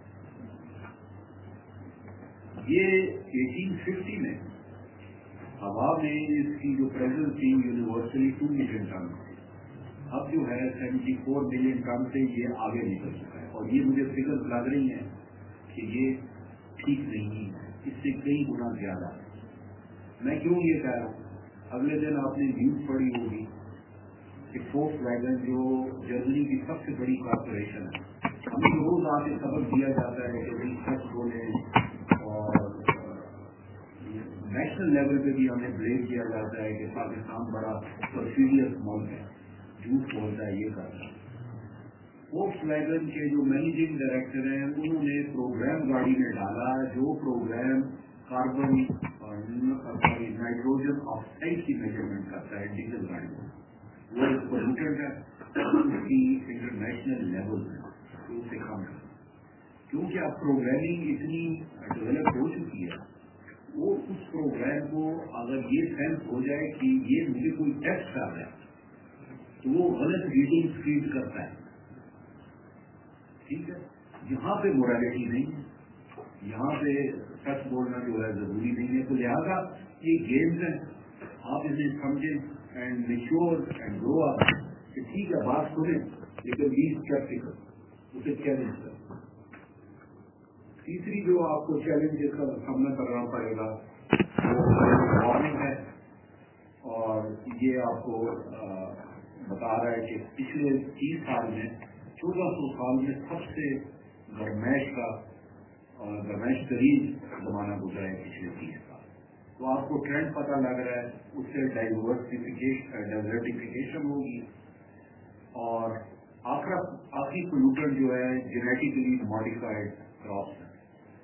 S2: یہ 1850 میں ہوا میں اس کی جو پریزنس تھی یونیورسلی 2 ملین ٹن، اب جو ہے 74 ملین ٹن سے یہ آگے نکل چکا ہے. اور یہ مجھے فکر لگ رہی ہے کہ یہ ٹھیک نہیں ہے، اس سے کئی گنا زیادہ ہے. میں کیوں یہ کہہ رہا ہوں؟ اگلے دن آپ نے نیوز پڑھی ہوگی کہ فوکس ویگن جو جرمنی کی سب سے بڑی کارپوریشن ہے، ہمیں روز آ کے سبق دیا جاتا ہے کہ بھائی سچ بولیں، اور نیشنل لیول پہ بھی ہمیں بلیم کیا جاتا ہے کہ پاکستان بڑا پرسیریس ملک ہے، جھوٹ بولتا ہے، یہ کرتا ہے. فوکس ویگن کے جو مینیجنگ ڈائریکٹر ہیں انہوں نے پروگرام گاڑی میں ڈالا جو پروگرام کاربن نائٹروجن آکسائڈ کی میجرمنٹ کرتا ہے ڈیزل گاڑی میں. وہ ایک پولوٹنٹ ہے، اس کی انٹرنیشنل لیول ہے اس سے کم ہے. کیونکہ اب پروگرامنگ اتنی ڈیولپ ہو چکی ہے، وہ اس پروگرام کو اگر یہ سینس ہو جائے کہ یہ مجھے کوئی ٹیسٹ کر رہا ہے تو وہ غلط ریڈنگ فیڈ کرتا ہے. ٹھیک ہے، یہاں پہ موریلٹی نہیں ہے، یہاں پہ سچ بولنا جو ہے ضروری نہیں ہے. تو لہٰذا یہ گیمز ہیں، آپ اسے سمجھیں and mature and grow up کہ ٹھیک ہے بات سنیں لیکن بی اسکیپٹیکل، اسے چیلنج کریں. تیسری جو آپ کو چیلنج کا سامنا کرنا پڑے گا وہ وارمنگ ہے. اور یہ آپ کو بتا رہا ہے کہ پچھلے 30 سال میں 1400 سال میں سب سے گرمائش کا اور گرمائش ترین زمانہ گزرا ہے پچھلے 30 سال. تو آپ کو ٹرینڈ پتہ لگ رہا ہے، اس سے ڈیزرٹیفیکیشن ہوگی. اور آخری پولوٹر جو ہے جینیٹیکلی ماڈیفائڈ کراپس ہے.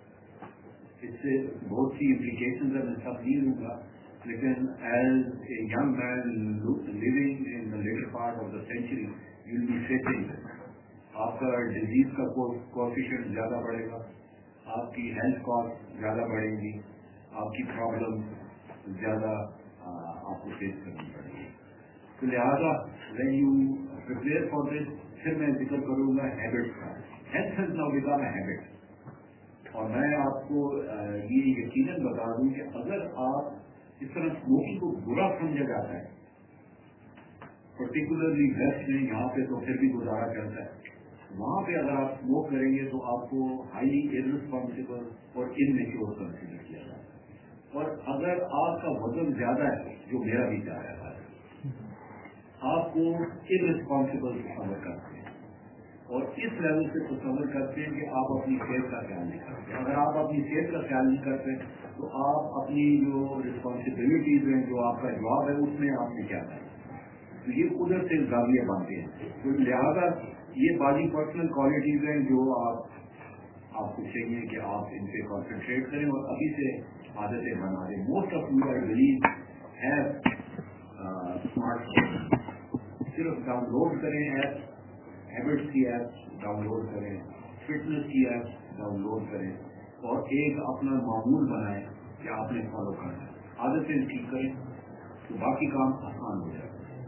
S2: اس سے بہت سی امپلیکیشنز ہیں، میں سب نہیں لوں گا، لیکن as a young man living in the latter part of the century you will be facing آپ کا ڈیزیز کا کوفیشنٹ زیادہ بڑھے گا، آپ کی ہیلتھ کاسٹ زیادہ بڑھیں گی، آپ کی پرابلم زیادہ آپ کو فیس کرنی پڑے گی. تو لہٰذا when you prepare for this, پھر میں ذکر کروں گا ہیبٹس کا. Health has now become a habit. اور میں آپ کو یہ یقیناً بتا دوں کہ اگر آپ اس طرح اسموکنگ کو برا سمجھا جاتا ہے, پرٹیکولرلی ویسٹ میں, یہاں پہ تو پھر بھی گزارا چلتا ہے. وہاں پہ اگر آپ اسموک کریں گے تو آپ کو ہائیلی ارسپانسبل اور انمیچور کنسیڈر کیا جاتا ہے. اور اگر آپ کا وزن زیادہ ہے, جو میرا بھی جا رہا ہے, آپ کو ارسپانسبل تصور کرتے ہیں اور اس لیول سے تصور کرتے ہیں کہ آپ اپنی صحت کا خیال نہیں کرتے. اگر آپ اپنی صحت کا خیال نہیں کرتے تو آپ اپنی جو رسپانسبلٹیز ہیں, جو آپ کا جواب ہے, اس میں آپ نے کیا کریں. تو یہ ادھر سے زاویہ بنتے ہیں. تو لہٰذا یہ بعض پرسنل کوالٹیز ہیں جو آپ کو چاہیے کہ آپ ان پہ کانسنٹریٹ کریں اور ابھی سے عادتیں بنا دیں. Most of you I believe have smartphone, صرف ڈاؤن لوڈ کریں ایپ, ہیبٹس کی ایپ ڈاؤن لوڈ کریں, فٹنس کی ایپ ڈاؤن لوڈ کریں اور ایک اپنا معمول بنائیں کہ آپ نے فالو کرنا ہے. عادتیں ٹھیک کریں تو باقی کام آسان ہو جائے.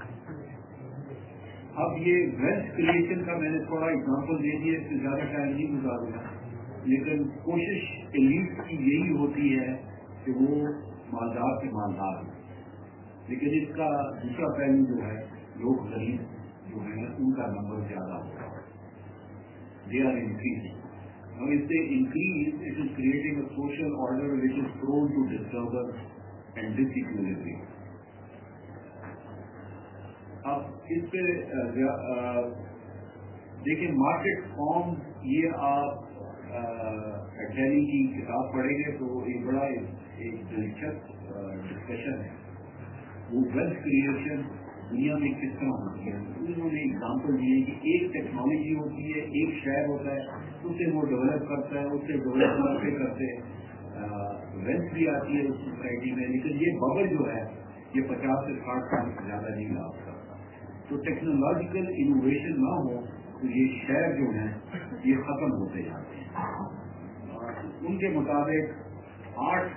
S2: اب یہ ویلتھ کریشن کا میں نے تھوڑا اگزامپل دے دیا, اس سے زیادہ ٹائم نہیں گزاروں گا, لیکن کوشش ایلیٹ کی یہی ہوتی ہے کہ وہ مالدار سے مالدار ہو. لیکن اس کا دوسرا پہلو جو ہے, لوگ غریب جو ہیں ان کا نمبر زیادہ ہوگا. They are increasing. اور اس سے increase it is creating a social order which is prone to disturbance and disequilibrium. اب اس پہ دیکھیں مارکیٹ فارم, یہ آپ اٹھیلی کی کتاب پڑھیں گے تو یہ بڑا ایک دلچسپ ڈسکشن ہے. وہ ویلتھ کریشن دنیا میں کس طرح ہوتی ہے. انہوں نے اگزامپل دیے کہ ایک ٹیکنالوجی ہوتی ہے, ایک شہر ہوتا ہے, اسے وہ ڈیولپ کرتا ہے, اسے ڈیولپ کرتے کرتے ویلتھ بھی آتی ہے اس سوسائٹی میں. لیکن یہ ببل جو ہے یہ 50 سے 60 سال سے زیادہ نہیں لا سکتا. تو ٹیکنالوجیکل انوویشن نہ ہو تو یہ شہر جو ہیں یہ ختم ہوتے جاتے ہیں. ان کے مطابق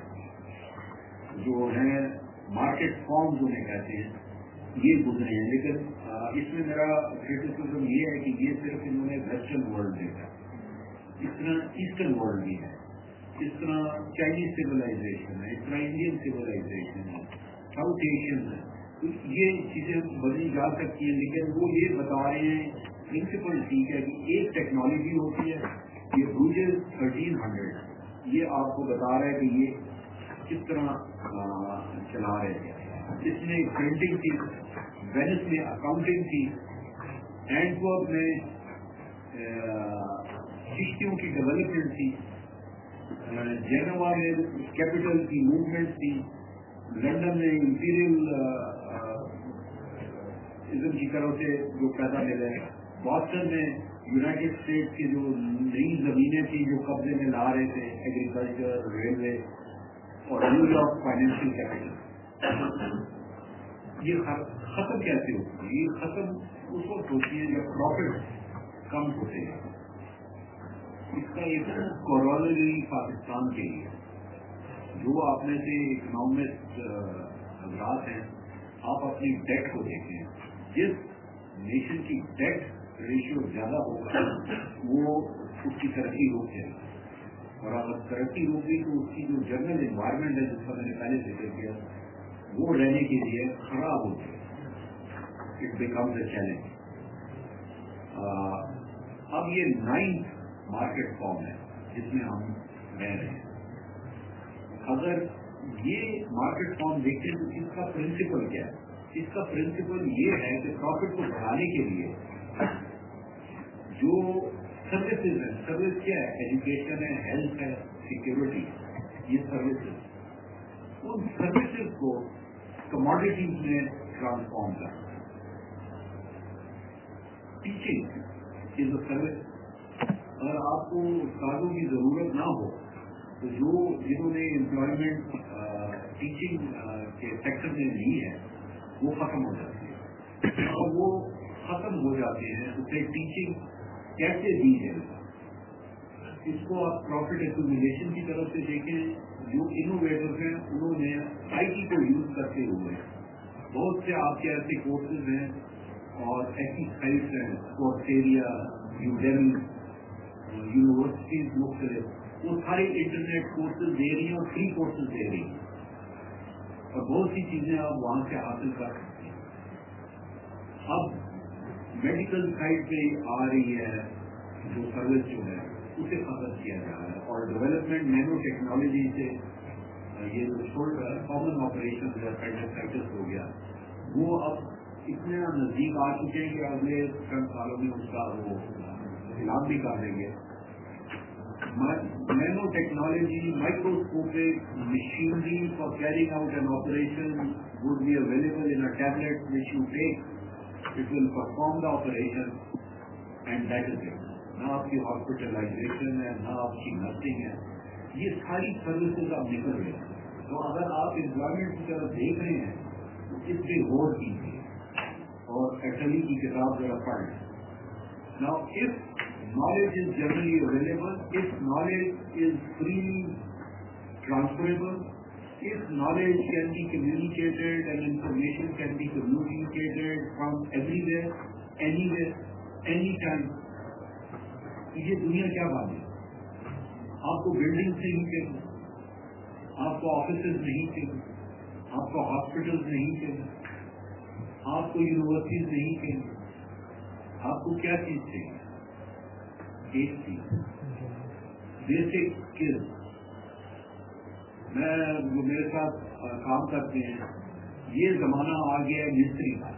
S2: 8 جو ہیں مارکیٹ فارمز انہیں کہتے ہیں, یہ گزرے ہیں. لیکن اس میں میرا کریٹیسزم یہ ہے کہ یہ صرف انہوں نے ویسٹرن ورلڈ دیکھا. اس طرح ایسٹرن ورلڈ بھی ہے, اس طرح چائنیز سویلائزیشن ہے, اس طرح انڈین سویلائزیشن ہے, ساؤتھ ایشین ہے. تو یہ چیزیں بدلی جا سکتی ہیں, لیکن وہ یہ بتا رہے ہیں پرنسپل ٹھیک ہے کہ ایک ٹیکنالوجی ہوتی ہے, یہ بروجز 1300, یہ آپ کو بتا رہا ہے کہ یہ کس طرح چلا رہے تھے. اس میں پرنٹنگ تھی, وینس میں اکاؤنٹنگ تھی, اینٹورپ میں کشتیوں کی ڈیولپمنٹ تھی, جینوا میں کیپٹل کی موومنٹ تھی, لنڈن میں امپیریل ازم کی طرف سے جو پیدا ملے, باسٹن میں یونائٹیڈ اسٹیٹس کی جو نئی زمینیں تھیں جو قبضے میں لا رہے تھے, ایگریکلچر, ریلوے, اور نیو یارک فائنینشیل کیپٹل. یہ ختم کیسے ہوتی ہے؟ یہ ختم اس وقت ہوتی ہے جب پروفٹ کم ہوتے ہیں. اس کا ایک کورولری پاکستان کے لیے, جو آپ میں سے اکنامسٹ حضرات ہیں, آپ اپنی ڈیٹ کو دیکھیں. جس نیشن کی ڈیٹ ریشیو زیادہ ہوگا وہ اس کی ترقی روک جائے گی, اور اگر ترقی روک گئی تو اس کی جو جنرل انوائرمنٹ ہے جس کا میں نے پہلے ذکر کیا وہ رہنے کے لیے خراب ہو جائے. It becomes a challenge. اب یہ 9th مارکیٹ فارم ہے جس میں ہم رہ رہے ہیں. اگر یہ مارکیٹ فارم دیکھیں تو اس کا پرنسپل کیا ہے؟ اس کا پرنسپل یہ ہے کہ پروفٹ کو بڑھانے کے لیے جو سروسز ہیں, سروس کیا ہے, ایجوکیشن ہے, ہیلتھ ہے, سیکورٹی, یہ سروسز, ان سروسز کو کموڈیٹیز میں ٹرانسفارم کرنا. Teaching is a service. اگر آپ کو استادوں کی ضرورت نہ ہو تو جنہوں نے امپلائمنٹ ٹیچنگ کے سیکٹر میں لی ہے وہ ختم ہو جاتی ہے, اور وہ ختم ہو جاتے ہیں تو پھر ٹیچنگ کیسے دی جائے. اس کو آپ پروفٹ ایکومولیشن کی طرف سے دیکھیں. جو انوویٹرز ہیں انہوں نے آئی ٹی کو یوز کرتے ہوئے بہت سے آپ کے ایسے کورسز ہیں اور ایسی سائٹس ہیں, کورسیریا, یوڈیمی, یونیورسٹیز مختلف, وہ سارے انٹرنیٹ کورسز دے رہی ہیں اور فری کورسز دے رہی ہیں. اور بہت سی چیزیں آپ وہاں سے حاصل کر سکتے ہیں. اب میڈیکل سائڈ پہ آ رہی ہے جو سروس جو ہے اسے ختم کیا جا رہا ہے, اور ڈیولپمنٹ نینو ٹیکنالوجی سے یہ جو شولڈر کامن آپریشن جو اپینڈیسائٹس ہو گیا وہ اب اتنے نزدیک آ چکے ہیں کہ اگلے چند سالوں میں اس کا وہ علاج بھی کر دیں گے. Nano technology, microscopic machinery for carrying out an operation would be available in a tablet which you take. It will perform the operation and that is it. نہ آپ کی ہاسپٹلائزیشن ہے, نہ آپ کی نرسنگ ہے, یہ ساری سروسز اب نکل رہی ہیں. تو اگر آپ امپلائمنٹ کی طرف دیکھ رہے ہیں تو اس پہ غور کیجیے اور ایٹلی کی کتاب ذرا پڑھ لیں. Now if knowledge is generally available, if knowledge is freely transferable, if knowledge can be communicated and information can be communicated from everywhere, anywhere, anytime, یہ دنیا کیا بات ہے؟ آپ کو بلڈنگ سے نہیں چاہیے, آپ کو آفیسز نہیں چاہیے, آپ کو ہاسپٹلز نہیں چاہیے, آپ کو یونیورسٹیز نہیں چاہیے, آپ کو کیا چیز چاہیے؟ ایک چیز, بیسک اسکل. میں جو میرے ساتھ کام کرتے ہیں, یہ زمانہ آ گیا ہے مستری کا.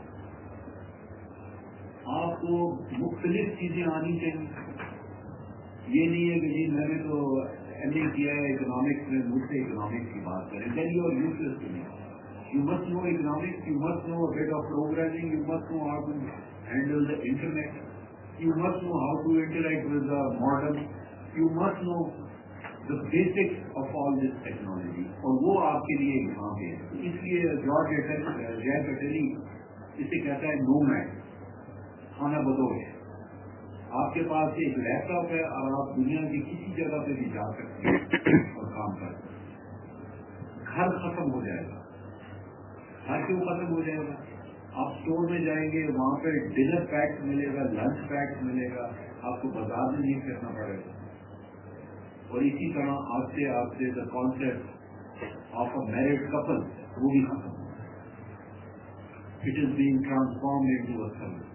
S2: آپ کو مختلف چیزیں آنی چاہیے. یہ نہیں ہے کہ جی میں نے تو ایم اے کیا ہے اکنامکس میں, مجھ سے اکنامکس کی بات کریں. Then you are useless to me. You must know economics, you must know a bit of programming, you must know how to handle the internet, you must know how to interact with the modern, you must know the basics of all this technology. اور وہ آپ کے لیے یہاں پہ ہے. اس لیے George ایٹلی اسے کہتا ہے نو مین, خانہ بدوش. آپ کے پاس ایک لیپ ٹاپ ہے اور آپ دنیا کی کسی جگہ پہ بھی جا سکتے ہیں اور کام کر سکتے ہیں. گھر ختم ہو جائے گا. گھر کیوں ختم ہو جائے گا؟ آپ اسٹور میں جائیں گے, وہاں پہ ڈنر پیک ملے گا, لنچ پیک ملے گا, آپ کو بازار میں نہیں کرنا پڑے گا. اور اسی طرح آستے آستے the concept of a married couple وہ بھی ختم ہو. It is being transformed into a service.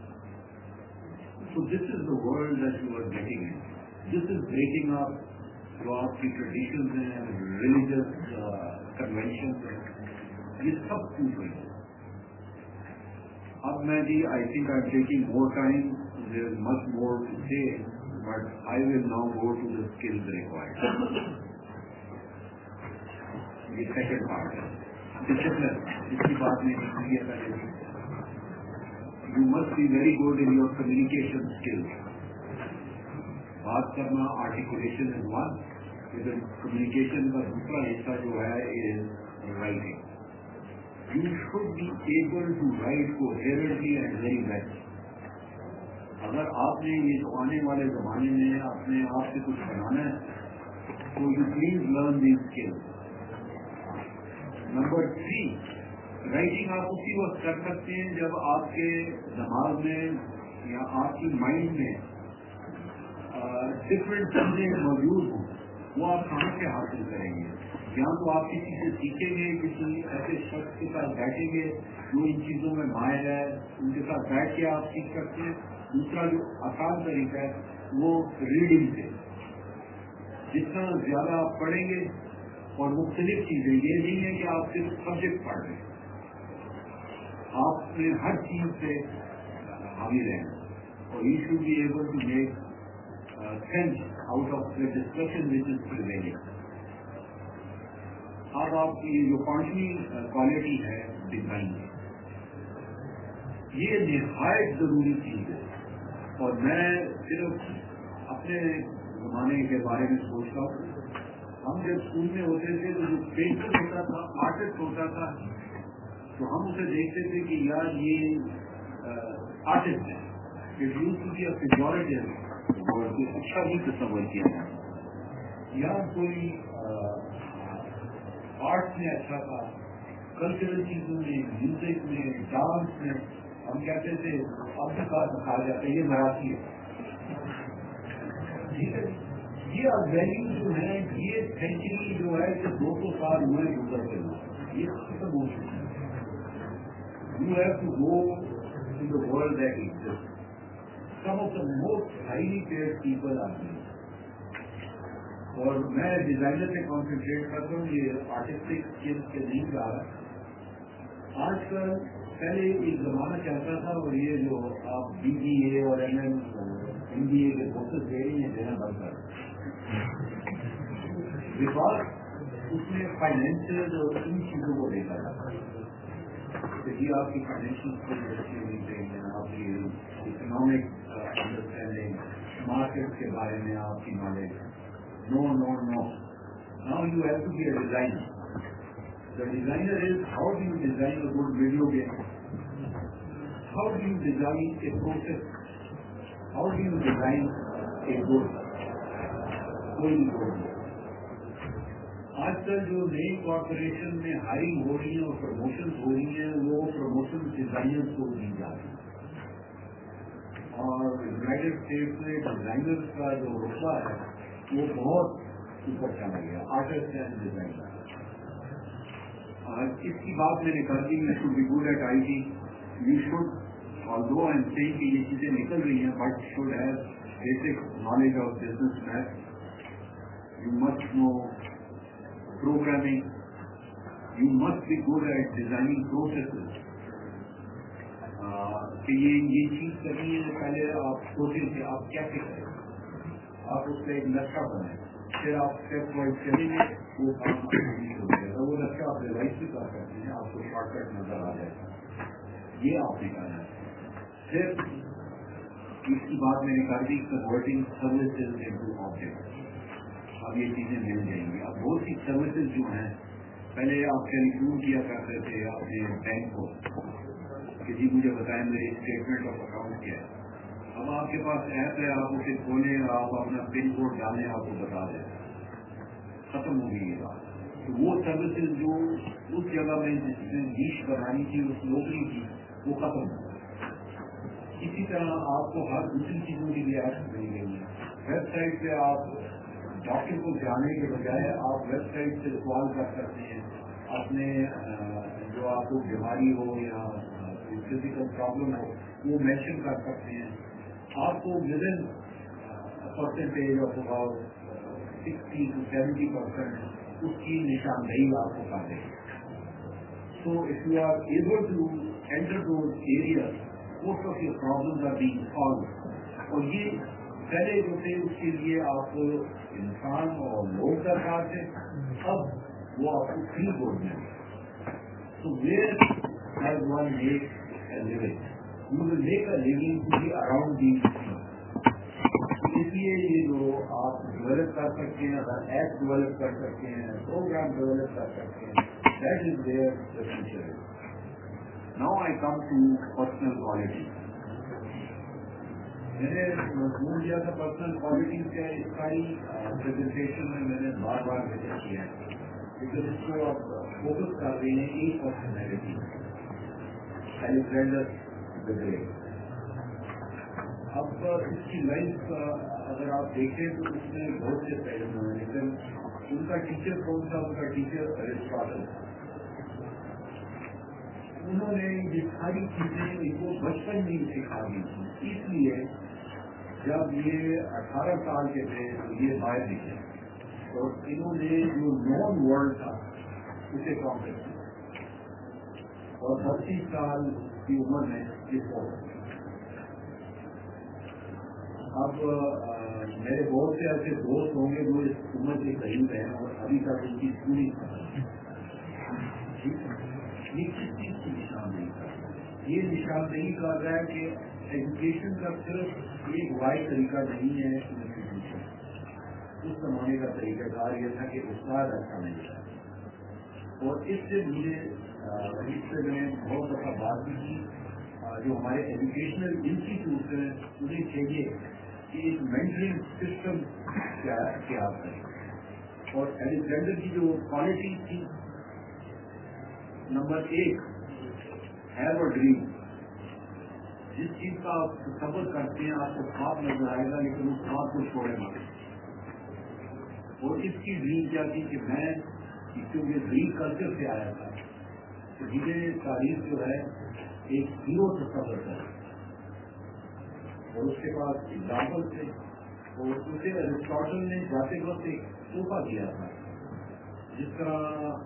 S2: So this is the world that you are getting in. This is breaking up جو آپ کی ٹریڈیشنز ہیں, ریلیجس کنونشنز ہیں, یہ سب ٹوٹ رہی ہے. اب میں جی I think I am taking more time, there is much more to say, but I will now go to the skills required. یہ سیکنڈ پارٹ ہے ڈسپلن. اس کی بات نہیں کی ہے پہلے. You must be very good in your communication skills. بات کرنا, articulation is one. لیکن communication کا دوسرا حصہ جو ہے is writing. You should be able to write coherently and very well. اگر آپ نے یہ جو آنے والے زمانے میں اپنے آپ سے کچھ بنانا ہے تو you please learn these skills. Number 3, writing آپ اسی وقت کر سکتے ہیں جب آپ کے دماغ میں یا آپ کی مائنڈ میں ڈفرینٹ چیزیں موجود ہوں. وہ آپ کہاں سے حاصل کریں گے؟ یا تو آپ کسی سے سیکھیں گے, کسی ایسے شخص کے ساتھ بیٹھیں گے جو ان چیزوں میں ماہر ہے, ان کے ساتھ بیٹھ کے آپ سیکھ سکتے ہیں. دوسرا جو آسان طریقہ ہے وہ ریڈنگ سے. جتنا زیادہ آپ پڑھیں گے, اور مختلف چیزیں, یہ نہیں ہے کہ آپ صرف سبجیکٹ پڑھ رہے ہیں, آپ نے ہر چیز سے حاوی رہنا. اور you should be able to make sense out of the discussion which is prevailing. اب آپ کی جو 5ویں کوالٹی ہے ڈیزائن, یہ نہایت ضروری چیز ہے. اور میں صرف اپنے زمانے کے بارے میں سوچتا ہوں. ہم جب اسکول میں ہوتے تھے تو جو پینٹر ہوتا تھا, آرٹسٹ ہوتا تھا, تو ہم اسے دیکھتے تھے کہ یار یہ آرٹسٹ ہے. It used to be a pejorative, اور کوئی اچھا ہی تصور کیا جاتا. یا کوئی آرٹس میں اچھا تھا, کلچرل چیزوں میں, میوزک میں, ڈانس میں, ہم کہتے تھے اب کے ساتھ کہا جاتا ہے یہ مراٹھی ہے. ٹھیک ہے, یہ ویلیو جو ہے یہ سینچری جو ہے کہ 200 سال ہوئے گزرتے ہوئے, یہ ختم ہو چکا ہے. You have to go to the world that exists. Some of the most highly paid people are here. اور میں ڈیزائنر پہ کانسنٹریٹ کرتا ہوں, یہ آرٹسٹک اسکلس پہ نہیں جا رہا. آج کل پہلے ایک زمانہ چلتا تھا, اور یہ جو آپ BBA اور MBA کے کورسز دے رہی ہیں دینا بند کر, بیکاز اس میں فائنینشیل اور ان چیزوں کو دیکھا جاتا ہے کہ جی آپ کی فائنینشیل اسکلز اچھی ہونی چاہیے, آپ کی اکنامک انڈرسٹینڈنگ, مارکیٹ کے بارے میں آپ کی knowledge. No. Now you have to be a designer. The designer is, how do you design a good video game? How do you design a process? How do you design a good good? آج کل جو نئی corporation میں hiring ہو رہی ہے اور promotion ہو رہی ہیں, وہ پروموشن ڈیزائنر کو دی جا رہی ہے. اور یونائٹیڈ اسٹیٹس میں ڈیزائنر کا جو رتبہ ہے وہ بہت اوپر چلا گیا, آرٹسٹ اینڈ ڈیزائنر. اس کی بات میں نے کر دی, you should be good at IT. You should, although I am saying کہ یہ چیزیں نکل رہی ہیں, but should have basic knowledge of business math. You must know programming. You must be good at designing processes. کہ یہ چیز کرنی ہے, پہلے آپ سوچیں کہ آپ کیسے کریں, آپ اس کا ایک نقشہ بنائیں, پھر آپ اسٹیپ وائز چلیں گے, وہ کام ہو جائے گا. وہ نقشہ آپ ریوائز بھی کر سکتے ہیں, آپ کو شارٹ کٹ نظر آ جائے گا. یہ آپ نے کرنا ہے. پھر اس کی بات میں نے کر دی, کنورٹنگ سروسز انٹو آبجیکٹ. اب یہ چیزیں مل جائیں گی. اب بہت سی سروسز جو ہیں, پہلے آپ ٹیلی فون کیا کرتے تھے اپنے بینک کو کہ جی مجھے بتائیں میری اسٹیٹمنٹ آف اکاؤنٹ کیا ہے. اب آپ کے پاس ایپ ہے, آپ اسے کھولیں, آپ اپنا پن کوڈ ڈالیں, آپ کو بتا دیں. ختم ہو گئی یہ بات. تو وہ سروسز جو اس جگہ میں جس میں نیش بنانی تھی, اس نوکری کی, وہ ختم ہو گئی. اسی طرح آپ کو ہر دوسری چیزوں کی بھی ایپس مل گئی ہیں. ویب سائٹ پہ آپ ڈاکٹر کو جانے کے بجائے آپ ویب سائٹ سے سوال کر سکتے ہیں. اپنے جو آپ کو بیماری ہو یا فزیکل پرابلم ہو وہ مینشن کر سکتے ہیں. آپ کو within percentage of about 60 to 70% اس کی نشاندہی آپ کو کر دے گی. So if you are able to enter those areas, most of your problems are being solved. اور یہ پہلے جو تھے اس کے لیے آپ کو انسان اور لوگ درکار تھے, اب وہ آپ کو فری بورڈ میں. تو where has one make a living, you will make a living to be around these things. اس لیے یہ جو آپ ڈیولپ کر سکتے ہیں, اگر ایپ ڈیولپ کر سکتے ہیں, پروگرام ڈیولپ کر سکتے ہیں, that is where the future is. Now I come to personal quality. میں نے مضمون دیا تھا پرسنل کوالٹی کا, اس ساری پریزنٹیشن میں میں نے بار بار ذکر کیا ہے, لیکن اس کو آپ فوکس کر رہے ہیں ایک پرسنالٹی, الیگزینڈر دی گریٹ. اب اس کی لائف اگر آپ دیکھیں تو اس میں بہت سے پہلو ہیں, لیکن ان کا ٹیچر کون تھا؟ ان کا ٹیچر ارسطاٹل. انہوں نے یہ ساری چیزیں ان کو بچپن میں سکھا دی تھی. اس لیے جب یہ 18 سال کے تھے تو یہ باہر نکلے اور انہوں نے جو نون ورلڈ تھا اسے کانکر کیا, اور 32 سال کی عمر میں یہ فوت. اب میرے بہت سے ایسے دوست ہوں گے جو اس عمر کے قریب ہیں اور ابھی تک ان کی پوری یہ کس چیز کی نشاندہی کر رہا ہے؟ یہ نشاندہی کر رہا ہے کہ ایجوکیشن کا صرف ایک واحد طریقہ نہیں ہے انسٹیٹیوشن. اس زمانے کا طریقہ کار یہ تھا کہ استاد اچھا نہیں تھا, اور اس سے مجھے اس سے میں نے بہت دفعہ بات بھی کی. جو ہمارے ایجوکیشنل انسٹیٹیوٹ ہیں انہیں چاہیے کہ ایک مینٹرنگ سسٹم تیار کریں. اور الیگزینڈر کی جو کوالٹی تھی, نمبر 1 ہیو اے ڈریم. جس چیز کا آپ تصور کرتے ہیں آپ کو خواب نظر آئے گا, لیکن اس خواب کو چھوڑے گا. اور اس کی ڈریم کیا تھی کہ میں کیونکہ گریک کلچر سے آیا تھا. تو مجھے تاریخ جو ہے ایک ہیرو تصور ہے اور اس کے پاس ایگزامپل تھے. اور اسے ایرسٹاٹل نے جاتے وقت ایک تحفہ دیا تھا. جس طرح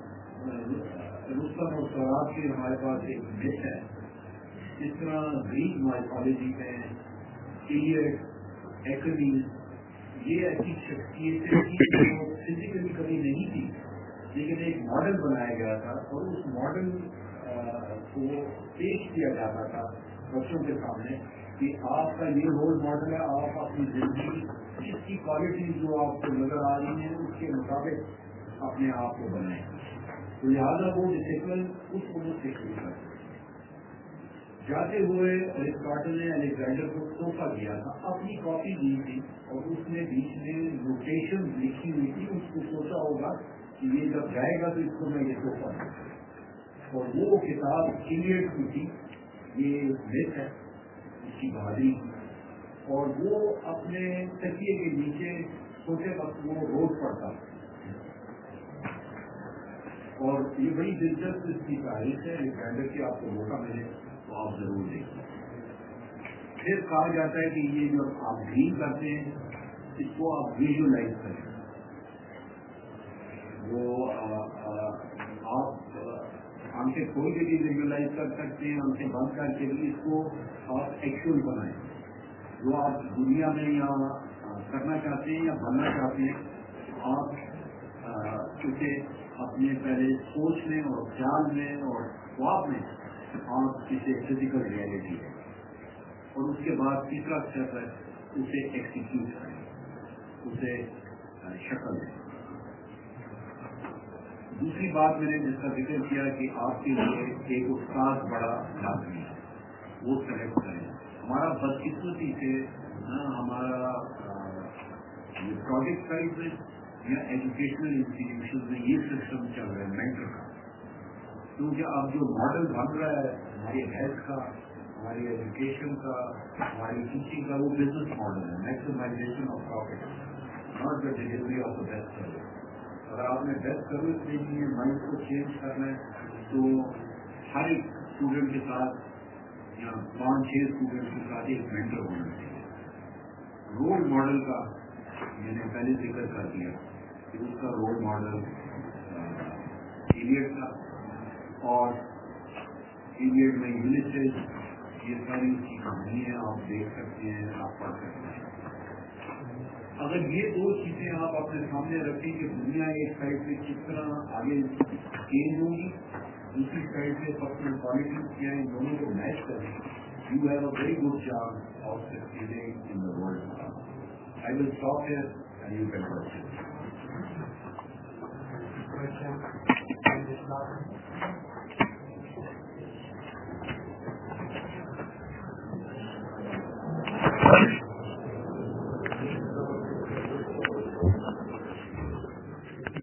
S2: رستم اور سوراب کی ہمارے پاس ایک مت ہے, اس طرح گریک مائتھالوجی میں ایلیڈ, ایکلیز, یہ ایسی شخصیتیں تھیں جو فزیکلی کبھی نہیں تھی, لیکن ایک ماڈل بنایا گیا تھا اور اس ماڈل کو پیش کیا جاتا تھا بچوں کے سامنے کہ آپ کا یہ رول ماڈل ہے, آپ اپنی زندگی اس کی کوالٹیز جو آپ کو نظر آ رہی ہیں اس کے مطابق اپنے آپ کو بنائیں. تو لہٰذا وہ ڈسپلن اس عمر سے شروع کرتے جاتے ہوئے ایرسٹاٹل نے الیگزینڈر کو تحفہ دیا تھا, اپنی کاپی دی تھی اور اس میں بیچ میں نوٹیشن لکھی ہوئی تھی. اس کو سوچا ہوگا کہ یہ جب جائے گا تو اس کو میں یہ تحفہ دوں, اور وہ کتاب ایلیڈ کی تھی. یہ مت ہے اس کی بہادری, اور وہ اپنے تکیے کے نیچے سوتے وقت وہ روز پڑتا. اور یہ بڑی دلچسپ اس کی تاریخ ہے. الیگزینڈر کی آپ کو موقع ملے تو آپ ضرور دیکھیں. پھر کہا جاتا ہے کہ یہ جو آپ ڈریم کرتے ہیں اس کو آپ ویژولائز کریں. وہ آپ آنکھیں کھول کے بھی ویژولائز کر سکتے ہیں, آنکھیں بند کر کے بھی اس کو آپ ایکچوئل بنائیں. جو آپ دنیا میں یا کرنا چاہتے ہیں یا بننا چاہتے ہیں آپ اسے اپنے پہلے سوچ میں اور خیال میں اور خواب میں آپ اسے فزیکل ریئلٹی ہے, اور اس کے بعد تیسرا اسٹیپ ہے اسے ایکسیکیوٹ کریں, اسے شکل دیں. دوسری بات میں نے جس کا ذکر کیا کہ آپ کے لیے ایک استاد بڑا لازمی ہے, وہ سلیکٹ کریں. ہمارا بدقسمتی سے ہمارا یہ پروجیکٹ سائٹ میں یا ایجوکیشنل انسٹیٹیوشن میں یہ سسٹم چل رہا ہے مینٹر کا, کیونکہ اب جو ماڈل بن رہا ہے ہماری ہیلتھ کا, ہماری ایجوکیشن کا, ہماری ٹیچنگ کا, وہ بزنس ماڈل ہے, maximization of profit, not the delivery of the best service. اگر آپ نے بیسٹ سروس دینی ہے, مائنڈ کو چینج کرنا ہے, تو ہر ایک اسٹوڈنٹ کے ساتھ یا 5-6 اسٹوڈنٹ کے ساتھ ایک مینٹر ہونا چاہیے. رول ماڈل کا میں نے پہلے ذکر کر دیا کہ اس کا رول ماڈل ایلیڈ تھا, اور ایلیڈ میں یولیسز, یہ ساری اس کی کہانی ہے, آپ دیکھ سکتے ہیں, آپ پڑھ سکتے ہیں. اگر یہ دو چیزیں آپ اپنے سامنے رکھیں کہ دنیا ایک سائڈ سے کس طرح آگے چینج ہوگی, دوسری سائڈ سے پرسنل کوالٹیز کیا ہیں, دونوں کو میچ کریں, you have a very good chance of succeeding in the world. I will stop here and you can question.